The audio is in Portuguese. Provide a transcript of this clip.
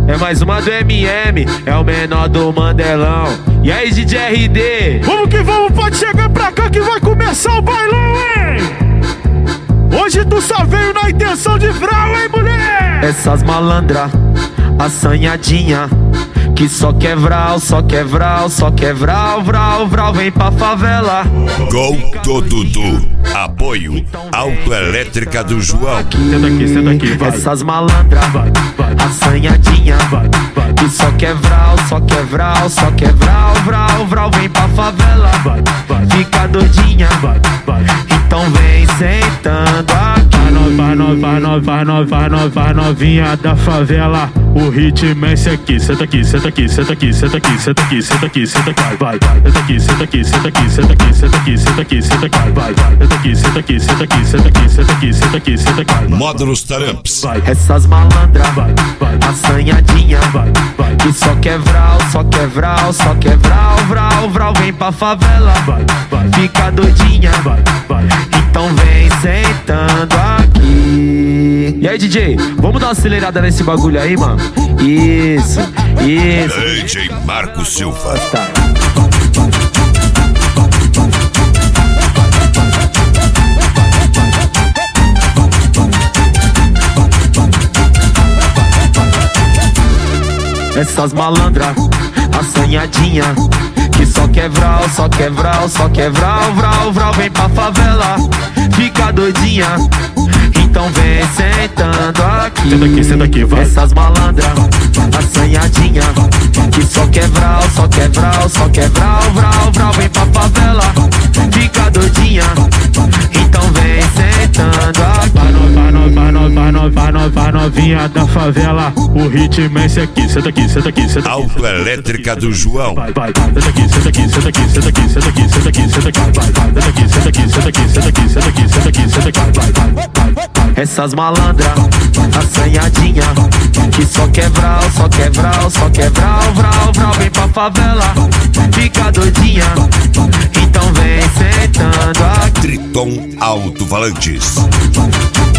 É mais uma do MM, é o menor do Mandelão. E aí, DJ RD? Vamos que vamos, pode chegar pra cá que vai começar o bailão, hein? Hoje tu só veio na intenção de vral, hein, mulher? Essas malandra, assanhadinha, que só quer vral, só quer vral, só quer vral, vral, vral, vem pra favela. Gol do Dudu. Apoio Autoelétrica do João. Senta aqui, vai. Essas malandra, assanhadinha, que só quer vral, só quer vral, só quer vral, vral, vral, vem pra favela. Fica doidinha, então vem sentando aqui. Vai novinha da favela. O ritmo é esse aqui. Senta aqui, senta aqui, senta aqui, senta aqui, senta aqui, senta aqui, senta aqui, vai. Senta aqui, senta aqui, senta aqui, senta aqui, senta aqui, senta aqui, senta aqui, vai. Senta aqui, senta aqui, senta aqui, senta aqui, senta aqui, senta aqui, senta aqui. Módulos Taramps. Essas malandra, assanhadinha, que só quer vral, só quer vral, só quer vral, vral, vral, vem pra favela. Fica doidinha, então vem sentando aqui. E aí, DJ, vamos dar uma acelerada nesse bagulho aí, mano? Isso. DJ Marco Silva. Tá. Essas malandra, assanhadinha, que só quer vral, só quer vral, só quer vral, vral, vral, vem pra favela. Fica doidinha, então vem sentando aqui. Senta aqui, vai. Essas malandra, assanhadinha, que só quer vral, só quer vral, só quer vral, vral, vral, vem pra favela. Fica doidinha, então vem sentando aqui. Vai novinha da favela. O ritmo é esse aqui. Senta aqui, senta aqui, senta aqui. Autoelétrica do João. Vai. Senta aqui, senta aqui, senta aqui, senta aqui, senta aqui, senta aqui, senta aqui, vai. Senta aqui, senta aqui, senta aqui, senta aqui, senta aqui, senta aqui, senta aqui, vai. Essas malandra, assanhadinha, que só quer vral, só quer vral, só quer vral, vral, vral, vem pra favela. Fica doidinha, então vem sentando aqui. Triton Alto-Falantes.